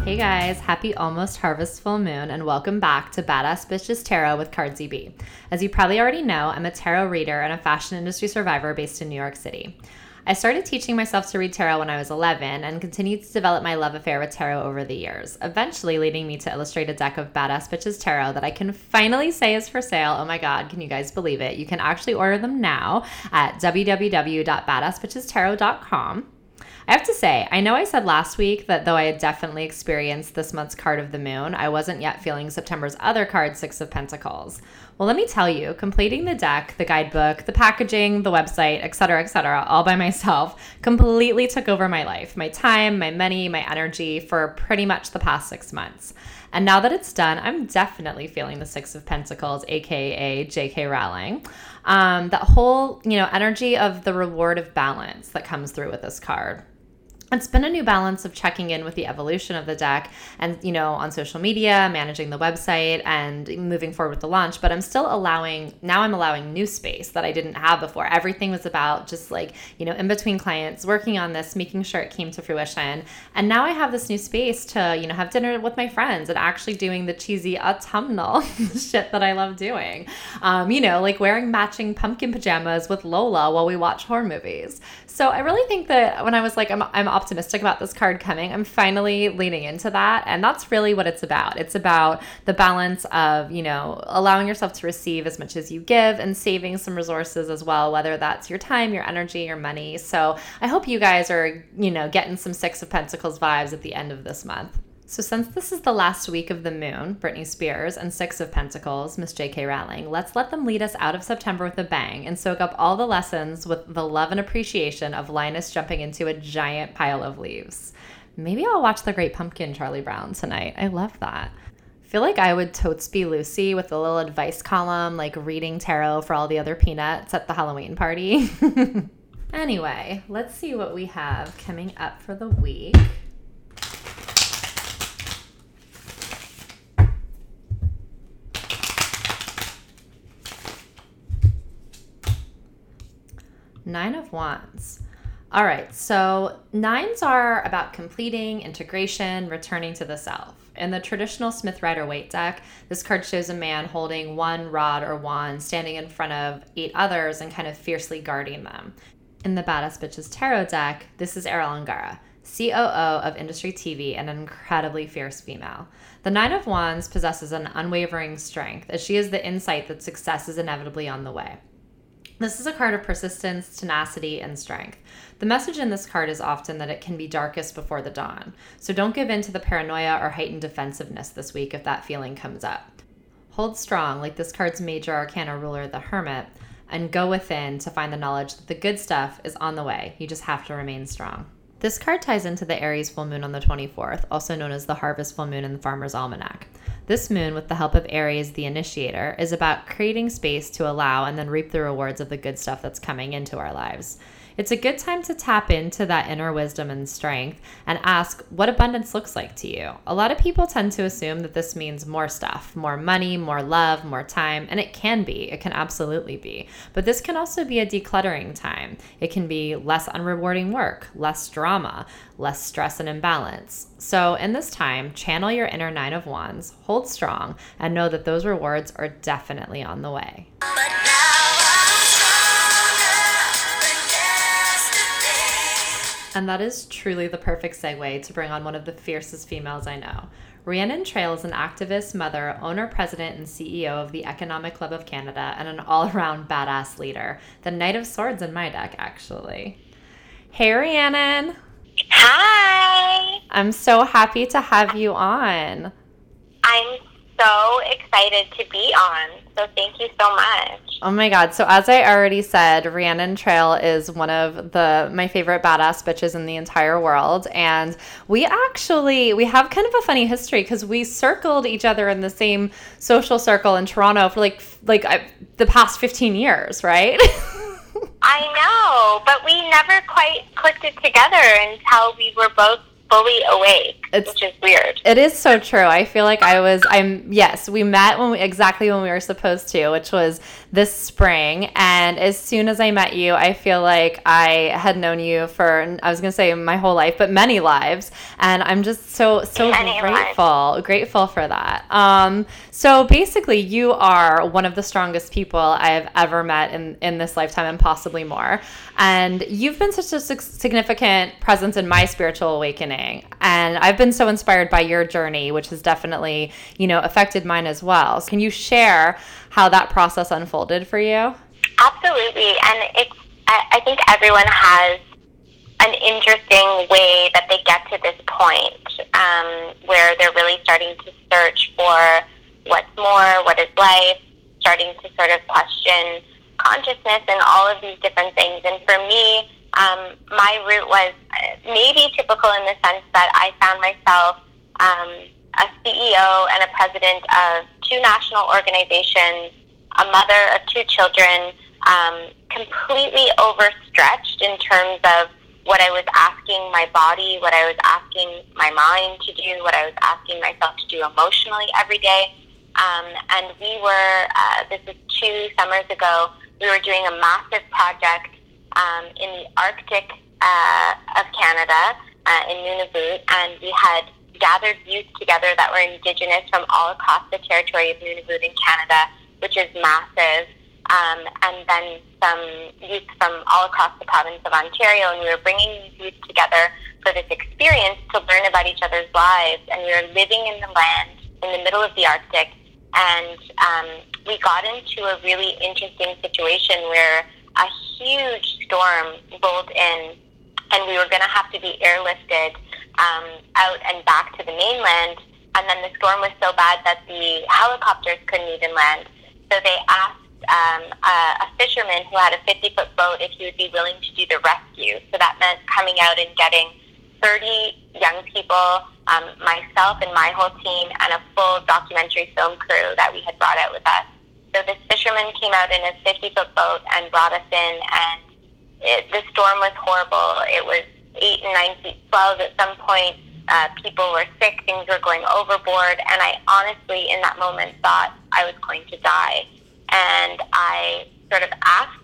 Hey guys, happy almost harvest full moon and welcome back to Badass Bitches Tarot with Cardsy B. As you probably already know, I'm a tarot reader and a fashion industry survivor based in New York City. I started teaching myself to read tarot when I was 11 and continued to develop my love affair with tarot over the years, eventually leading me to illustrate a deck of Badass Bitches Tarot that I can finally say is for sale. Oh my god, can you guys believe it? You can actually order them now at www.badassbitchestarot.com. I have to say, I know I said last week that though I had definitely experienced this month's card of the moon, I wasn't yet feeling September's other card, Six of Pentacles. Well, let me tell you, completing the deck, the guidebook, the packaging, the website, etc., all by myself completely took over my life, my time, my money, my energy for pretty much the past 6 months. And now that it's done, I'm definitely feeling the Six of Pentacles, aka J.K. Rowling. That whole, energy of the reward of balance that comes through with this card. It's been a new balance of checking in with the evolution of the deck and, on social media, managing the website and moving forward with the launch. But I'm allowing new space that I didn't have before. Everything was about just in between clients, working on this, making sure it came to fruition. And now I have this new space to, have dinner with my friends and actually doing the cheesy autumnal shit that I love doing. Like wearing matching pumpkin pajamas with Lola while we watch horror movies. So I really think that when I was like, I'm optimistic about this card coming, I'm finally leaning into that. And that's really what it's about. It's about the balance of, allowing yourself to receive as much as you give and saving some resources as well, whether that's your time, your energy, your money. So I hope you guys are, getting some Six of Pentacles vibes at the end of this month. So since this is the last week of the moon, Britney Spears, and Six of Pentacles, Miss J.K. Rowling, let's let them lead us out of September with a bang and soak up all the lessons with the love and appreciation of Linus jumping into a giant pile of leaves. Maybe I'll watch The Great Pumpkin, Charlie Brown, tonight. I love that. I feel like I would totes be Lucy with a little advice column, like reading tarot for all the other peanuts at the Halloween party. Anyway, let's see what we have coming up for the week. Nine of Wands. All right, so nines are about completing, integration, returning to the self. In the traditional Smith-Rider-Waite deck, this card shows a man holding one rod or wand, standing in front of 8 others and kind of fiercely guarding them. In the Badass Bitches Tarot deck, this is Errol Angara, COO of Industry TV and an incredibly fierce female. The Nine of Wands possesses an unwavering strength, as she is the insight that success is inevitably on the way. This is a card of persistence, tenacity, and strength. The message in this card is often that it can be darkest before the dawn. So don't give in to the paranoia or heightened defensiveness this week if that feeling comes up. Hold strong, like this card's major arcana ruler, the Hermit, and go within to find the knowledge that the good stuff is on the way. You just have to remain strong. This card ties into the Aries full moon on the 24th, also known as the Harvest full moon in the Farmer's Almanac. This moon, with the help of Aries, the initiator, is about creating space to allow and then reap the rewards of the good stuff that's coming into our lives. It's a good time to tap into that inner wisdom and strength and ask what abundance looks like to you. A lot of people tend to assume that this means more stuff, more money, more love, more time, and it can be. It can absolutely be. But this can also be a decluttering time. It can be less unrewarding work, less drama, less stress and imbalance. So in this time, channel your inner Nine of Wands, hold strong, and know that those rewards are definitely on the way. And that is truly the perfect segue to bring on one of the fiercest females I know. Rhiannon Trail is an activist, mother, owner, president, and CEO of the Economic Club of Canada and an all-around badass leader. The Knight of Swords in my deck, actually. Hey, Rhiannon. Hi. I'm so happy to have you on. I'm so excited to be on, so thank you so much. Oh my God. So as I already said, Rhiannon Trail is one of my favorite badass bitches in the entire world. And we have kind of a funny history because we circled each other in the same social circle in Toronto for the past 15 years, right? I know, but we never quite clicked it together until we were both fully awake, which is weird. It is so true. I feel like yes, we met exactly when we were supposed to, which was this spring. And as soon as I met you, I feel like I had known you for, I was going to say my whole life, but many lives. And I'm just so grateful for that. So basically you are one of the strongest people I've ever met in this lifetime, and possibly more. And you've been such a significant presence in my spiritual awakening. And I've been so inspired by your journey, which has definitely, affected mine as well. So can you share how that process unfolded for you? Absolutely. And I think everyone has an interesting way that they get to this point, where they're really starting to search for what's more, what is life, starting to sort of question consciousness and all of these different things. And for me, my route was maybe typical in the sense that I found myself a CEO and a president of 2 national organizations, a mother of 2 children, completely overstretched in terms of what I was asking my body, what I was asking my mind to do, what I was asking myself to do emotionally every day. And we were, this was 2 summers ago, we were doing a massive project in the Arctic of Canada, in Nunavut, and we had gathered youth together that were Indigenous from all across the territory of Nunavut in Canada, which is massive, and then some youth from all across the province of Ontario, and we were bringing these youth together for this experience to learn about each other's lives, and we were living in the land in the middle of the Arctic, and we got into a really interesting situation where a huge storm rolled in, and we were going to have to be airlifted out and back to the mainland. And then the storm was so bad that the helicopters couldn't even land. So they asked a fisherman who had a 50-foot boat if he would be willing to do the rescue. So that meant coming out and getting 30 young people, myself and my whole team, and a full documentary film crew that we had brought out with us. So this fisherman came out in his 50-foot boat and brought us in, and the storm was horrible. It was 8 and 9 feet swells at some point. People were sick. Things were going overboard. And I honestly, in that moment, thought I was going to die. And I sort of asked,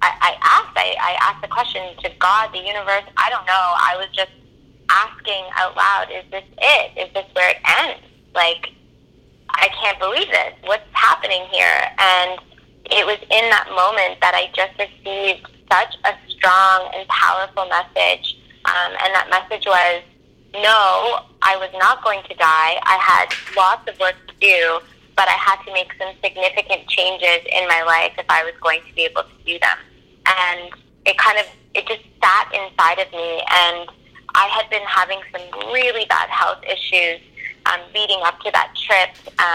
I asked the question to God, the universe. I don't know. I was just asking out loud, is this it? Is this where it ends? Like, I can't believe this. What's happening here? And it was in that moment that I just received such a strong and powerful message. And that message was, no, I was not going to die. I had lots of work to do, but I had to make some significant changes in my life if I was going to be able to do them. And it just sat inside of me. And I had been having some really bad health issues leading up to that trip,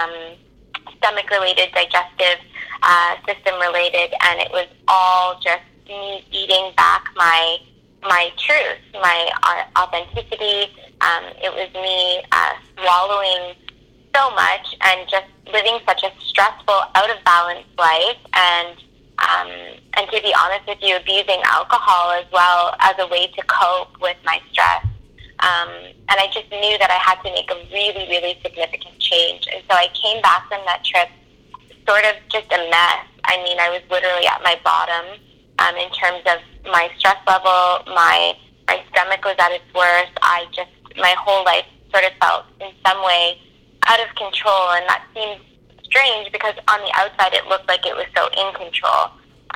stomach-related, digestive system-related, and it was all just me eating back my truth, my authenticity. It was me swallowing so much and just living such a stressful, out-of-balance life, and to be honest with you, abusing alcohol as well as a way to cope with my stress. And I just knew that I had to make a really, really significant change. And so I came back from that trip sort of just a mess. I mean, I was literally at my bottom in terms of my stress level. My stomach was at its worst. My whole life sort of felt in some way out of control. And that seems strange because on the outside it looked like it was so in control.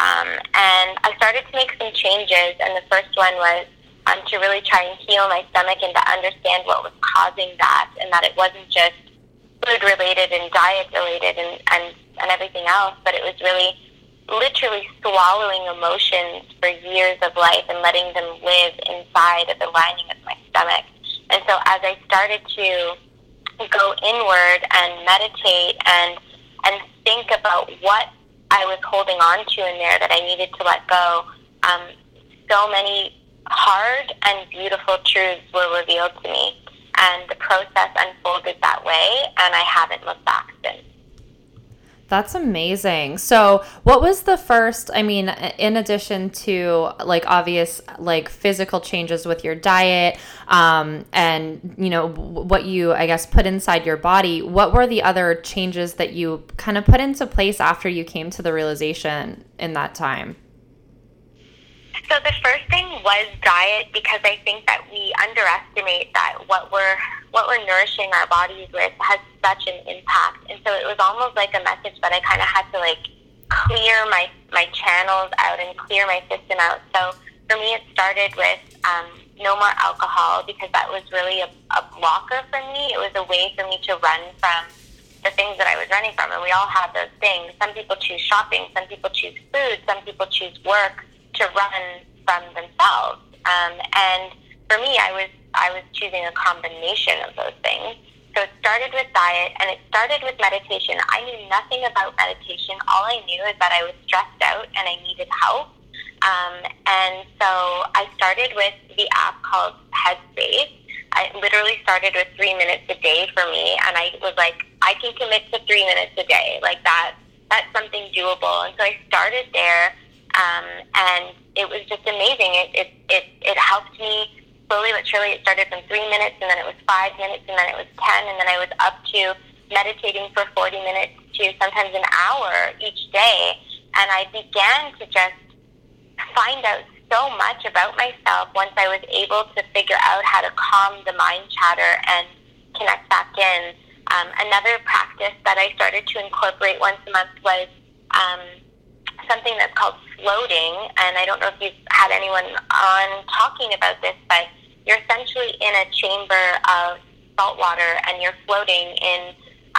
And I started to make some changes. And the first one was to really try and heal my stomach and to understand what was causing that, and that it wasn't just food-related and diet-related and everything else, but it was really literally swallowing emotions for years of life and letting them live inside of the lining of my stomach. And so as I started to go inward and meditate and think about what I was holding on to in there that I needed to let go, so many hard and beautiful truths were revealed to me, and the process unfolded that way, and I haven't looked back since. That's amazing. So what was the first, I mean, in addition to like obvious like physical changes with your diet, and you know, what you, I guess, put inside your body, what were the other changes that you kind of put into place after you came to the realization in that time? So the first thing was diet, because I think that we underestimate that what we're nourishing our bodies with has such an impact. And so it was almost like a message that I kind of had to like clear my channels out and clear my system out. So for me, it started with no more alcohol, because that was really a blocker for me. It was a way for me to run from the things that I was running from. And we all have those things. Some people choose shopping, some people choose food, some people choose work to run from themselves. And for me, I was choosing a combination of those things. So it started with diet, and it started with meditation. I knew nothing about meditation. All I knew is that I was stressed out and I needed help. And so I started with the app called Headspace. I literally started with 3 minutes a day for me, and I was like, I can commit to 3 minutes a day. Like that's something doable. And so I started there. And it was just amazing. It helped me slowly but surely. It started from 3 minutes, and then it was 5 minutes, and then it was 10, and then I was up to meditating for 40 minutes to sometimes an hour each day. And I began to just find out so much about myself once I was able to figure out how to calm the mind chatter and connect back in. Another practice that I started to incorporate once a month was something that's called floating. And I don't know if you've had anyone on talking about this, but you're essentially in a chamber of salt water, and you're floating in,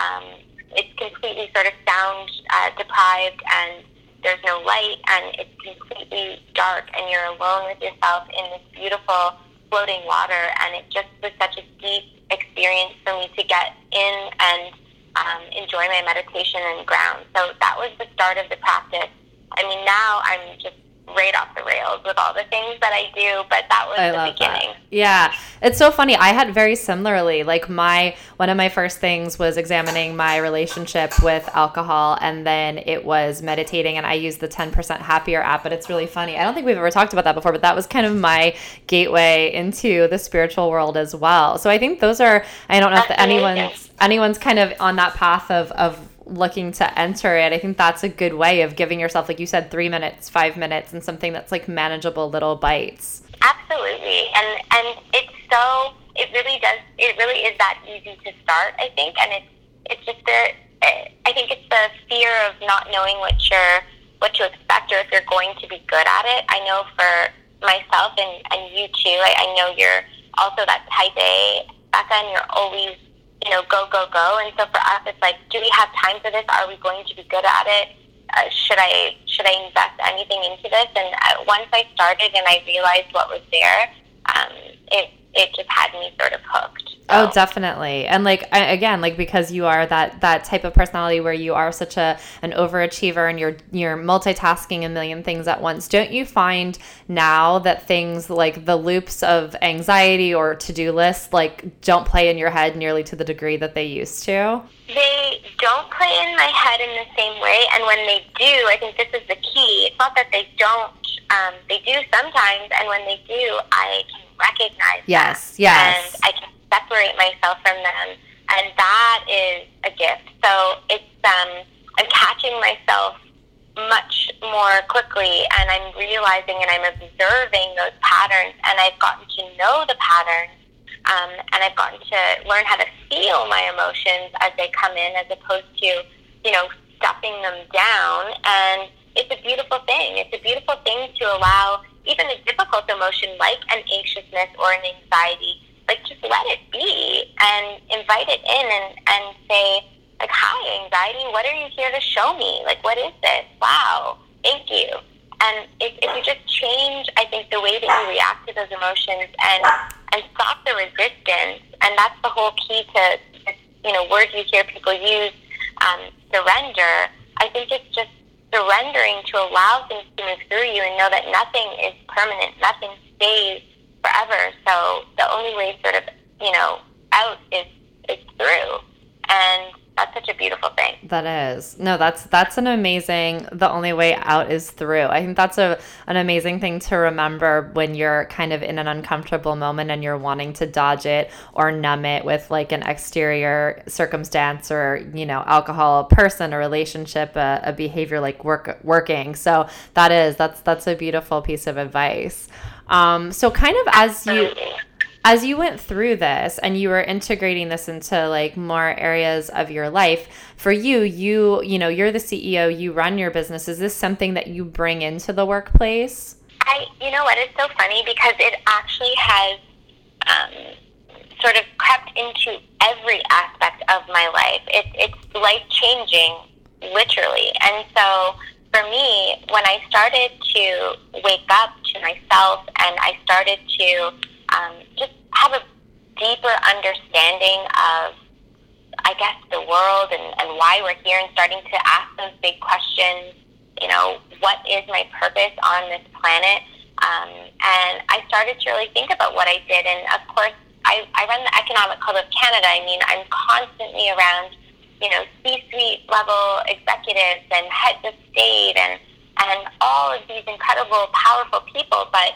it's completely sort of sound deprived, and there's no light, and it's completely dark, and you're alone with yourself in this beautiful floating water. And it just was such a deep experience for me to get in and enjoy my meditation and ground. So that was the start of the practice. I mean, now I'm just right off the rails with all the things that I do, but that was the beginning. That. Yeah. It's so funny. I had very similarly, like one of my first things was examining my relationship with alcohol, and then it was meditating, and I used the 10% Happier app. But it's really funny. I don't think we've ever talked about that before, but that was kind of my gateway into the spiritual world as well. So I think those are, I don't know if anyone's kind of on that path of looking to enter it. I think that's a good way of giving yourself, like you said, 3 minutes, 5 minutes, and something that's like manageable little bites. Absolutely. And it really is that easy to start, I think. And it's just I think it's the fear of not knowing what to expect, or if you're going to be good at it. I know for myself and you too, I know you're also that type A, Becca, and you're always, go, go, go. And so for us, it's like, do we have time for this? Are we going to be good at it? Should I invest anything into this? And once I started and I realized what was there, it just had me sort of hooked. So. Oh, definitely. And like, again, like, because you are that type of personality where you are such an overachiever, and you're multitasking a million things at once. Don't you find now that things like the loops of anxiety or to-do lists, like, don't play in your head nearly to the degree that they used to? They don't play in my head in the same way. And when they do, I think this is the key. It's not that they don't. They do sometimes. And when they do, I can recognize yes, them. Yes. And I can separate myself from them, and that is a gift. So it's I'm catching myself much more quickly, and I'm realizing and I'm observing those patterns, and I've gotten to know the patterns, and I've gotten to learn how to feel my emotions as they come in, as opposed to stuffing them down. And it's a beautiful thing. It's a beautiful thing to allow even a difficult emotion like an anxiousness or an anxiety, like, just let it be and invite it in and say, like, hi, anxiety, what are you here to show me? Like, what is this? Wow, thank you. And if you just change, I think, the way that you react to those emotions and stop the resistance, and that's the whole key to this, word you hear people use, surrender. I think it's just surrendering to allow things to move through you and know that nothing is permanent, nothing stays forever. So the only way sort of, out is through. And that's such a beautiful beautiful thing. That is. No, that's an amazing, the only way out is through. I think that's an amazing thing to remember when you're kind of in an uncomfortable moment and you're wanting to dodge it or numb it with like an exterior circumstance or, alcohol, a person, a relationship, a behavior like working. So that's a beautiful piece of advice. So kind of as you went through this and you were integrating this into like more areas of your life, for you're the CEO, you run your business. Is this something that you bring into the workplace? You know what, it's so funny because it actually has sort of crept into every aspect of my life. It's life-changing, literally. And so for me, when I started to wake up to myself and I started to just have a deeper understanding of, I guess, the world and why we're here, and starting to ask those big questions, what is my purpose on this planet? And I started to really think about what I did. And of course, I run the Economic Club of Canada. I mean, I'm constantly around, C-suite level executives and heads of state and all of these incredible, powerful people. But,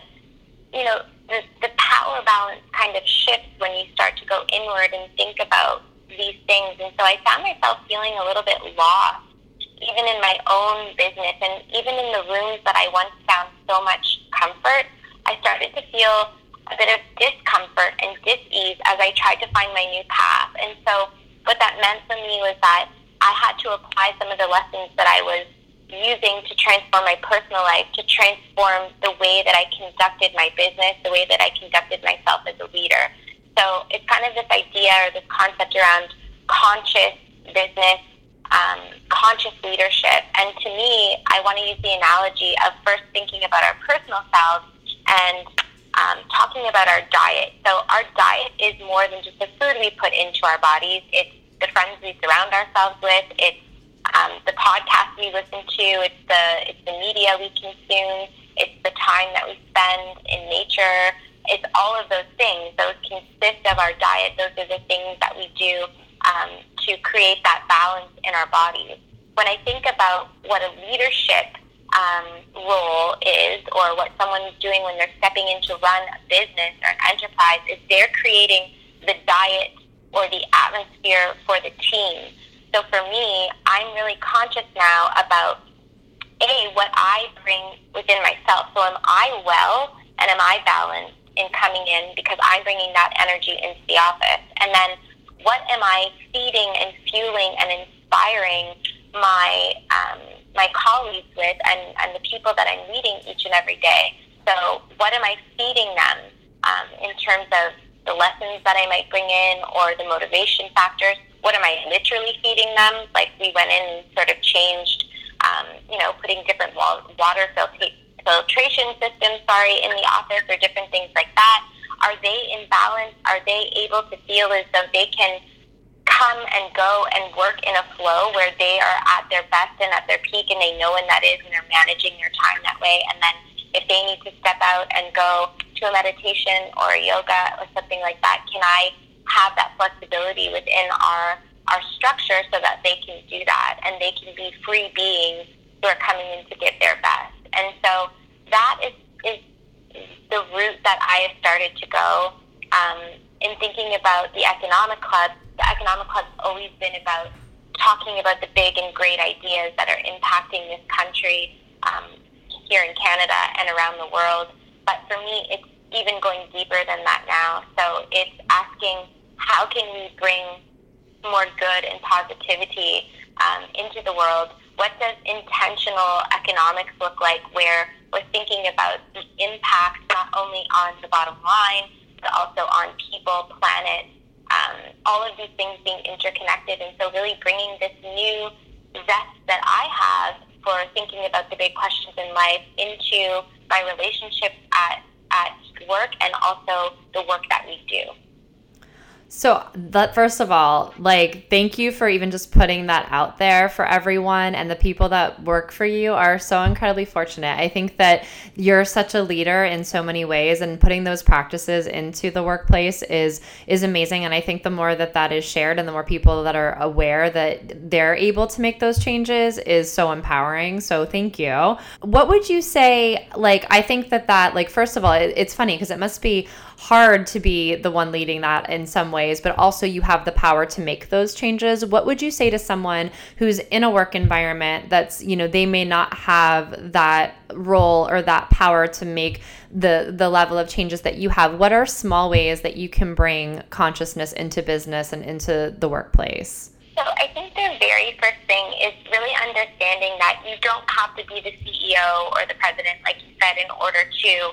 the power balance kind of shifts when you start to go inward and think about these things. And so I found myself feeling a little bit lost, even in my own business, and even in the rooms that I once found so much comfort. I started to feel a bit of discomfort and dis-ease as I tried to find my new path. And so what that meant for me was that I had to apply some of the lessons that I was using to transform my personal life, to transform the way that I conducted my business, the way that I conducted myself as a leader. So it's kind of this idea or this concept around conscious business, conscious leadership. And to me, I want to use the analogy of first thinking about our personal selves and talking about our diet. So our diet is more than just the food we put into our bodies. It's the friends we surround ourselves with. It's the podcasts we listen to. It's the media we consume. It's the time that we spend in nature. It's all of those things. Those consist of our diet. Those are the things that we do to create that balance in our bodies. When I think about what a leadership role is, or what someone's doing when they're stepping in to run a business or an enterprise, is they're creating the diet or the atmosphere for the team. So for me, I'm really conscious now about, what I bring within myself. So am I well and am I balanced in coming in, because I'm bringing that energy into the office? And then what am I feeding and fueling and inspiring my colleagues with and the people that I'm leading each and every day? So what am I feeding them in terms of the lessons that I might bring in or the motivation factors? What am I literally feeding them? Like we went in and sort of changed, putting different water filtration systems, in the office, or different things like that. Are they in balance? Are they able to feel as though they can come and go and work in a flow where they are at their best and at their peak, and they know when that is, and they're managing their time that way? And then if they need to step out and go to a meditation or a yoga or something like that, can I have that flexibility within our structure so that they can do that and they can be free beings who are coming in to give their best? And so that is the route that I have started to go in thinking about the Economic Club. The Economic Club has always been about talking about the big and great ideas that are impacting this country here in Canada and around the world. But for me, it's even going deeper than that now. So it's asking, how can we bring more good and positivity into the world? What does intentional economics look like, where we're thinking about the impact not only on the bottom line, but also on people, planet, all of these things being interconnected? And so really bringing this new zest that I have for thinking about the big questions in life into my relationships at work, and also the work that we do. So that, first of all, like, thank you for even just putting that out there for everyone, and the people that work for you are so incredibly fortunate. I think that you're such a leader in so many ways, and putting those practices into the workplace is amazing. And I think the more that is shared and the more people that are aware that they're able to make those changes is so empowering. So thank you. What would you say, like, I think that like, first of all, it's funny because it must be hard to be the one leading that in some ways, but also you have the power to make those changes. What would you say to someone who's in a work environment that's, they may not have that role or that power to make the level of changes that you have? What are small ways that you can bring consciousness into business and into the workplace? So I think the very first thing is really understanding that you don't have to be the CEO or the president, like you said, in order to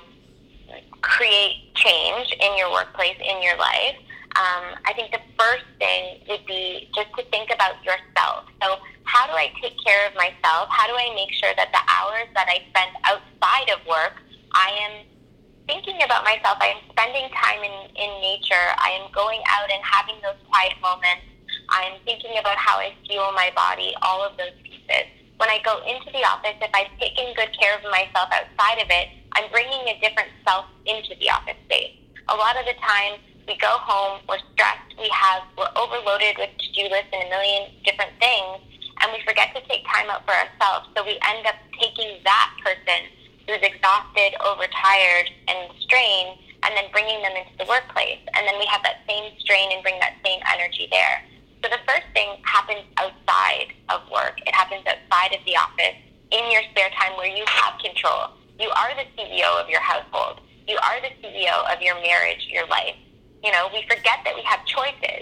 create change in your workplace, in your life. I think the first thing would be just to think about yourself. So how do I take care of myself? How do I make sure that the hours that I spend outside of work, I am thinking about myself, I am spending time in nature, I am going out and having those quiet moments, I am thinking about how I fuel my body, all of those pieces. When I go into the office, if I've taken good care of myself outside of it, I'm bringing a different self into the office space. A lot of the time, we go home, we're stressed, we're overloaded with to-do lists and a million different things, and we forget to take time out for ourselves. So we end up taking that person who's exhausted, overtired, and strained, and then bringing them into the workplace. And then we have that same strain and bring that same energy there. So the first thing happens outside of work. It happens outside of the office, in your spare time where you have control. You are the CEO of your household. You are the CEO of your marriage, your life. We forget that we have choices.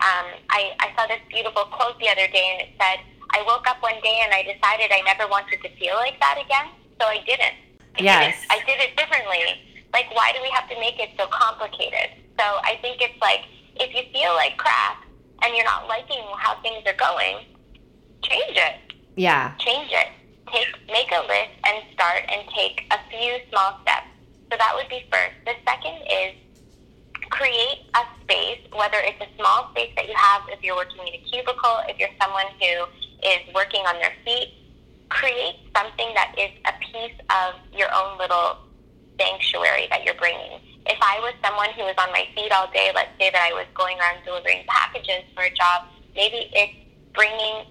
I saw this beautiful quote the other day, and it said, I woke up one day and I decided I never wanted to feel like that again, so I didn't. I did it differently. Like, why do we have to make it so complicated? So I think it's like, if you feel like crap and you're not liking how things are going, change it. Yeah. Change it. Make a list and start and take a few small steps. So that would be first. The second is create a space, whether it's a small space that you have if you're working in a cubicle, if you're someone who is working on their feet, create something that is a piece of your own little sanctuary that you're bringing. If I was someone who was on my feet all day, let's say that I was going around delivering packages for a job, maybe it's bringing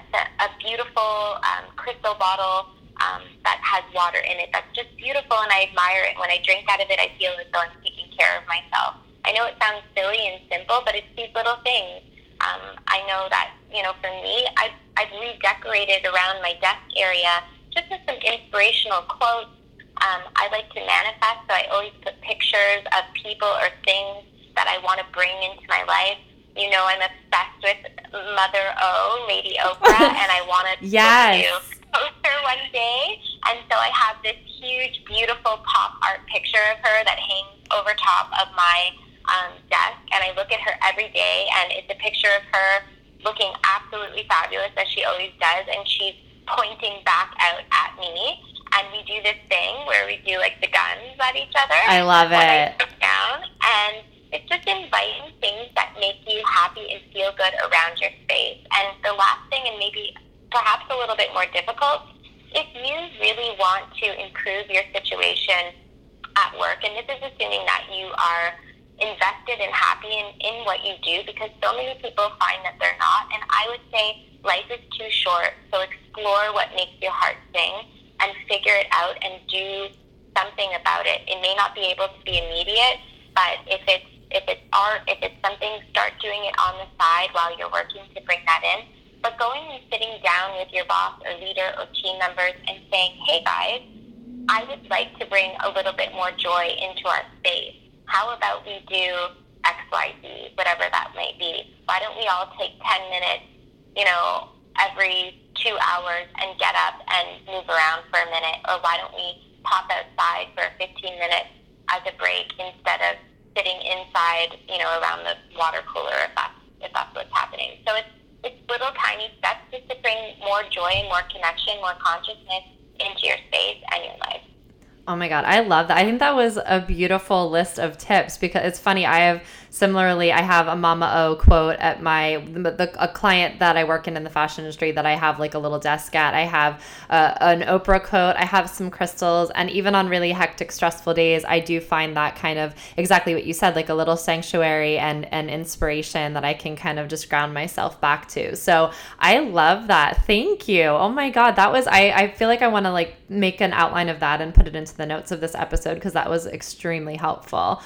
a beautiful crystal bottle that has water in it that's just beautiful, and I admire it. When I drink out of it, I feel as though I'm taking care of myself. I know it sounds silly and simple, but it's these little things. I know that, for me, I've redecorated around my desk area just with some inspirational quotes. I like to manifest, so I always put pictures of people or things that I want to bring into my life. I'm obsessed with Mother O, Lady Oprah, and I want to post her one day. And so I have this huge, beautiful pop art picture of her that hangs over top of my desk, and I look at her every day, and it's a picture of her looking absolutely fabulous, as she always does, and she's pointing back out at me. And we do this thing where we do, like, the guns at each other. I love it. I sit down, and it's just inviting things that make you happy and feel good around your space. And the last thing, and maybe perhaps a little bit more difficult, if you really want to improve your situation at work, and this is assuming that you are invested and happy in what you do, because so many people find that they're not. And I would say life is too short, so explore what makes your heart sing and figure it out and do something about it. It may not be able to be immediate, but if it's art, if it's something, start doing it on the side while you're working to bring that in. But going and sitting down with your boss or leader or team members and saying, hey guys, I would like to bring a little bit more joy into our space. How about we do X, Y, Z, whatever that might be? Why don't we all take 10 minutes, every 2 hours and get up and move around for a minute? Or why don't we pop outside for 15 minutes as a break instead of sitting inside, around the water cooler if that's what's happening. So it's little tiny steps just to bring more joy and more connection, more consciousness into your space and your life. Oh my God, I love that. I think that was a beautiful list of tips because it's funny. I have a Mama O quote at a client that I work in the fashion industry that I have like a little desk at. I have an Oprah quote. I have some crystals, and even on really hectic, stressful days, I do find that kind of exactly what you said, like a little sanctuary and inspiration that I can kind of just ground myself back to. So I love that. Thank you. Oh my God, I feel like I want to like make an outline of that and put it into the notes of this episode because that was extremely helpful.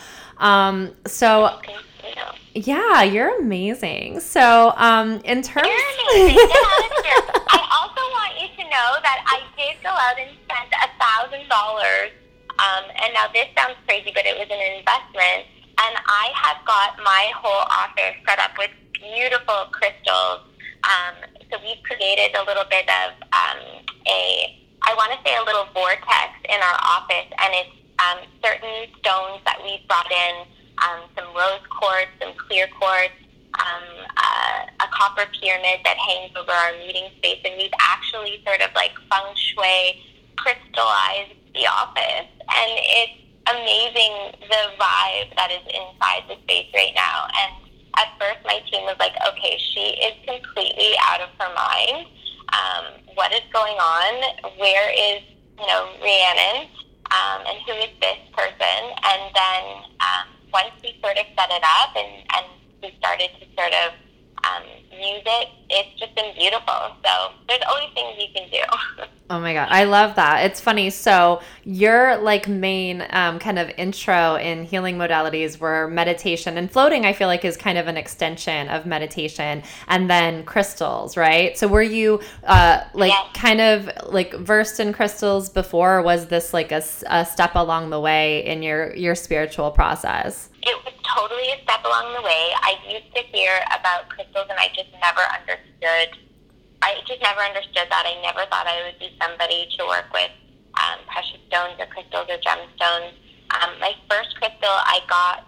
So yeah, you're amazing. So, in terms, you're amazing. Get out of here. I also want you to know that I did go out and spend $1,000. And now this sounds crazy, but it was an investment. And I have got my whole office set up with beautiful crystals. So we've created a little bit of I want to say a little vortex in our office, and it's certain stones that we've brought in, some rose quartz, some clear quartz, a copper pyramid that hangs over our meeting space, and we've actually sort of like feng shui crystallized the office, and it's amazing the vibe that is inside the space right now. And at first my team was like, okay, she is completely out of her mind. What is going on? Where is, Rhiannon? And who is this person? And then once we sort of set it up and we started to sort of use it, it's just been beautiful. So there's always things you can do. Oh my God, I love that. It's funny. So your like main kind of intro in healing modalities were meditation, and floating I feel like is kind of an extension of meditation, and then crystals, right? So were you kind of like versed in crystals before, or was this like a step along the way in your spiritual process? It was totally a step along the way. I used to hear about crystals and I just never understood that. I never thought I would be somebody to work with precious stones or crystals or gemstones. My first crystal I got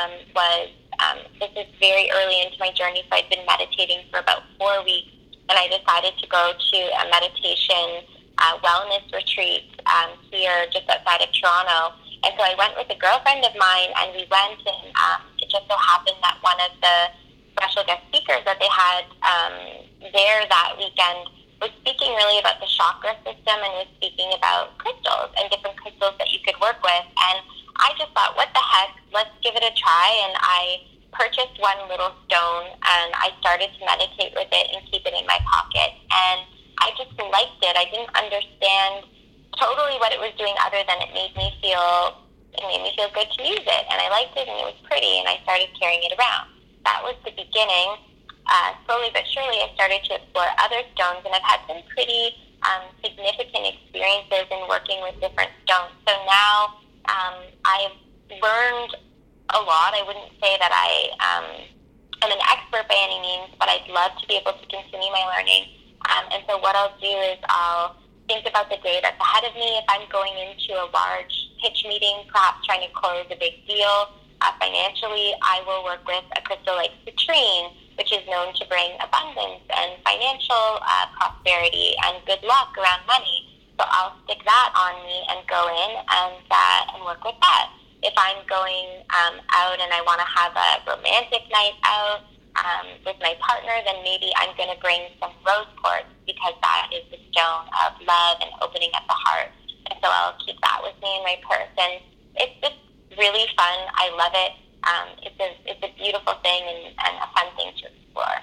this is very early into my journey, so I'd been meditating for about 4 weeks, and I decided to go to a meditation wellness retreat here just outside of Toronto. And so I went with a girlfriend of mine, and we went, and it just so happened that one of the special guest speakers that they had there that weekend was speaking really about the chakra system and was speaking about crystals and different crystals that you could work with. And I just thought, what the heck, let's give it a try. And I purchased one little stone, and I started to meditate with it and keep it in my pocket. And I just liked it. I didn't understand totally what it was doing other than it made me feel good to use it. And I liked it, and it was pretty, and I started carrying it around. That was the beginning. Slowly but surely, I started to explore other stones, and I've had some pretty significant experiences in working with different stones. So now I've learned a lot. I wouldn't say that I am an expert by any means, but I'd love to be able to continue my learning. And so what I'll do is I'll think about the day that's ahead of me. If I'm going into a large pitch meeting, perhaps trying to close a big deal financially, I will work with a crystal like citrine, which is known to bring abundance and financial prosperity and good luck around money. So I'll stick that on me and go in and work with that. If I'm going out and I want to have a romantic night out with my partner, then maybe I'm going to bring some rose quartz, because that is the stone of love and opening up the heart. And so I'll keep that with me in my purse. And it's just really fun. I love it. It's a beautiful thing and a fun thing to explore.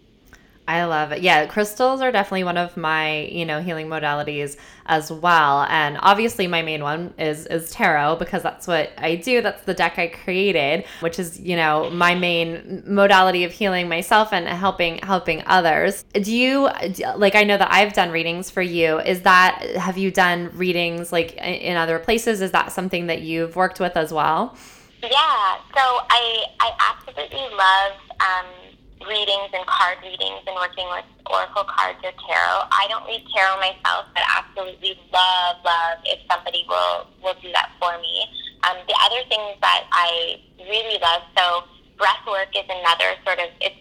I love it. Yeah, crystals are definitely one of my, healing modalities as well. And obviously my main one is tarot, because that's what I do. That's the deck I created, which is, my main modality of healing myself and helping others. Do you, I know that I've done readings for you. Have you done readings like in other places? Is that something that you've worked with as well? Yeah. So I absolutely love, readings and card readings and working with oracle cards or tarot. I don't read tarot myself, but absolutely love if somebody will do that for me. The other things that I really love, so breath work is another sort of, it's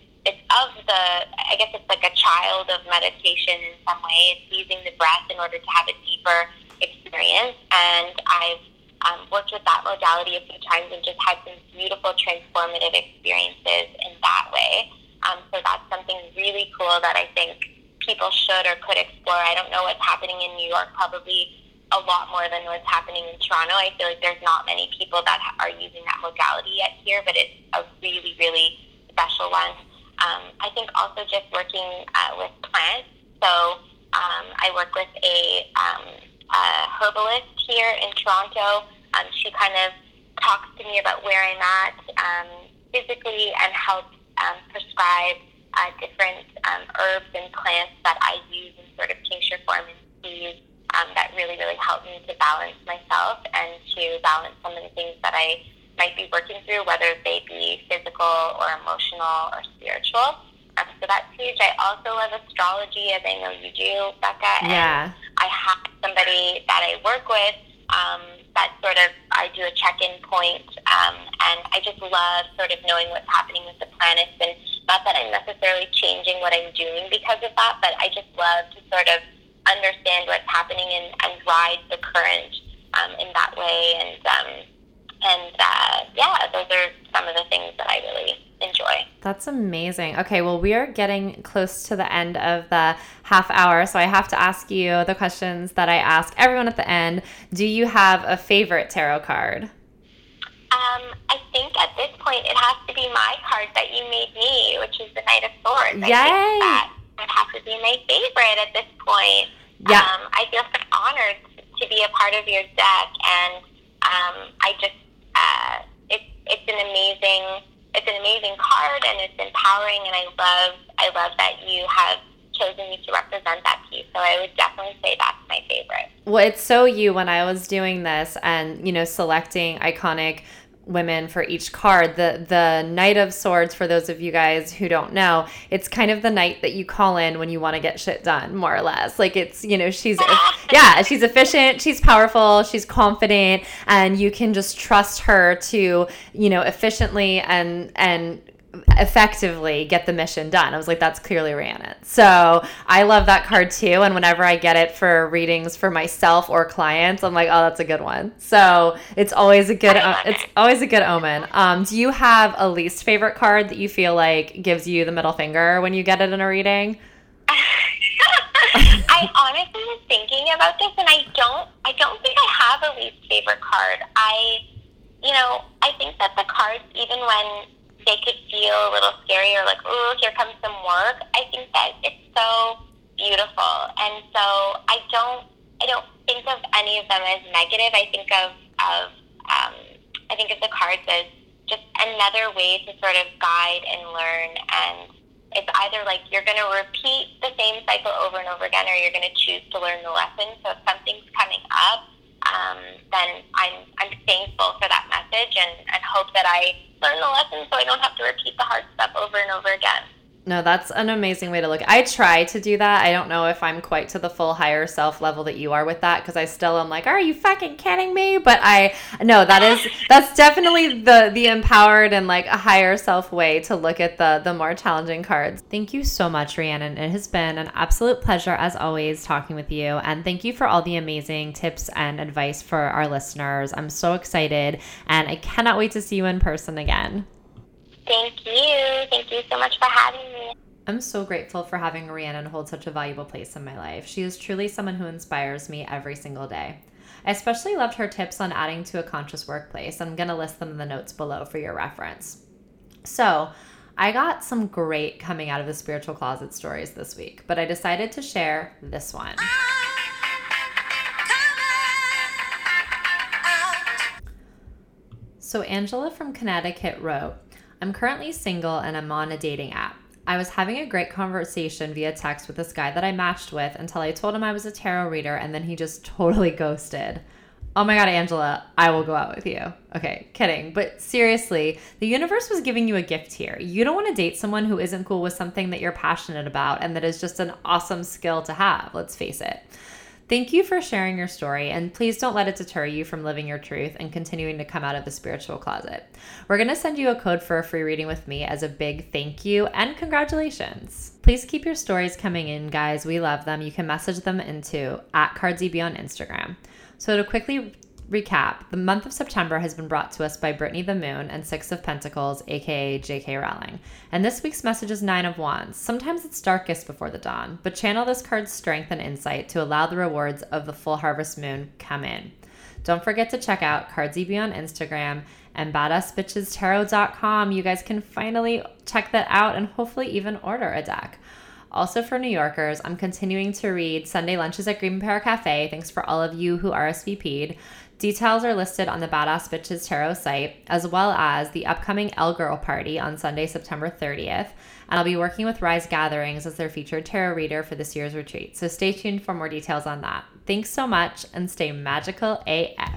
I guess it's like a child of meditation in some way. It's using the breath in order to have a deeper experience experience, and I've worked with that modality a few times and just had some beautiful transformative experiences in that way. So that's something really cool that I think people should or could explore. I don't know what's happening in New York, probably a lot more than what's happening in Toronto. I feel like there's not many people that are using that modality yet here, but it's a really, really special one. I think also just working with plants. So I work with a herbalist here in Toronto. She kind of talks to me about where I'm at physically and helps prescribe different herbs and plants that I use in sort of tincture form and teas that really, really help me to balance myself and to balance some of the things that I might be working through, whether they be physical or emotional or spiritual. So that's huge. I also love astrology, as I know you do, Becca. Yeah. And I have somebody that I work with that sort of, I do a check-in point, and I just love sort of knowing what's happening with the planets, and not that I'm necessarily changing what I'm doing because of that, but I just love to sort of understand what's happening and ride the current in that way, and those are some of the things that I really enjoy. That's amazing. Okay, well, we are getting close to the end of the half hour, so I have to ask you the questions that I ask everyone at the end. Do you have a favorite tarot card? I think at this point it has to be my card that you made me, which is the Knight of Swords. Yay! I think that would have to be my favorite at this point. Yeah. I feel so honored to be a part of your deck, and I just it's an amazing card, and it's empowering, and I love that you have chosen me to represent that piece. So I would definitely say that's my favorite. Well, it's so you when I was doing this and, selecting iconic women for each card. The Knight of Swords, for those of you guys who don't know, it's kind of the knight that you call in when you want to get shit done, more or less. Like it's, she's efficient, she's powerful, she's confident, and you can just trust her to, efficiently and effectively get the mission done. I was like, that's clearly Rhiannon. So I love that card too. And whenever I get it for readings for myself or clients, I'm like, oh, that's a good one. So it's always a good omen. Do you have a least favorite card that you feel like gives you the middle finger when you get it in a reading? I honestly was thinking about this, and I don't think I have a least favorite card. I think that the cards, even when they could feel a little scary or like, ooh, here comes some work, I think that it's so beautiful. And so I don't think of any of them as negative. I think of the cards as just another way to sort of guide and learn, and it's either like you're going to repeat the same cycle over and over again, or you're going to choose to learn the lesson. So if something's coming up, then I'm thankful for that message and hope that I learn the lesson so I don't have to repeat the hard stuff over and over again. No, that's an amazing way to look. I try to do that. I don't know if I'm quite to the full higher self level that you are with that, because I still am like, are you fucking kidding me? But that's definitely the empowered and like a higher self way to look at the more challenging cards. Thank you so much, Rhiannon. It has been an absolute pleasure as always talking with you, and thank you for all the amazing tips and advice for our listeners. I'm so excited, and I cannot wait to see you in person again. Thank you. Thank you so much for having me. I'm so grateful for having Rhiannon hold such a valuable place in my life. She is truly someone who inspires me every single day. I especially loved her tips on adding to a conscious workplace. I'm going to list them in the notes below for your reference. So, I got some great coming out of the spiritual closet stories this week, but I decided to share this one. So Angela from Connecticut wrote, I'm currently single and I'm on a dating app. I was having a great conversation via text with this guy that I matched with until I told him I was a tarot reader, and then he just totally ghosted. Oh my God, Angela, I will go out with you. Okay, kidding. But seriously, the universe was giving you a gift here. You don't want to date someone who isn't cool with something that you're passionate about and that is just an awesome skill to have, let's face it. Thank you for sharing your story, and please don't let it deter you from living your truth and continuing to come out of the spiritual closet. We're going to send you a code for a free reading with me as a big thank you and congratulations. Please keep your stories coming in, guys. We love them. You can message them into @CardsEB on Instagram. So to quickly recap, the month of September has been brought to us by Brittany the Moon and Six of Pentacles, aka J.K. Rowling. And this week's message is Nine of Wands. Sometimes it's darkest before the dawn, but channel this card's strength and insight to allow the rewards of the full harvest moon come in. Don't forget to check out CardsEB on Instagram and badassbitchestarot.com. You guys can finally check that out and hopefully even order a deck. Also for New Yorkers, I'm continuing to read Sunday Lunches at Green Parrot Cafe. Thanks for all of you who RSVP'd. Details are listed on the Badass Bitches Tarot site, as well as the upcoming Elle Girl Party on Sunday, September 30th. And I'll be working with Rise Gatherings as their featured tarot reader for this year's retreat. So stay tuned for more details on that. Thanks so much and stay magical AF.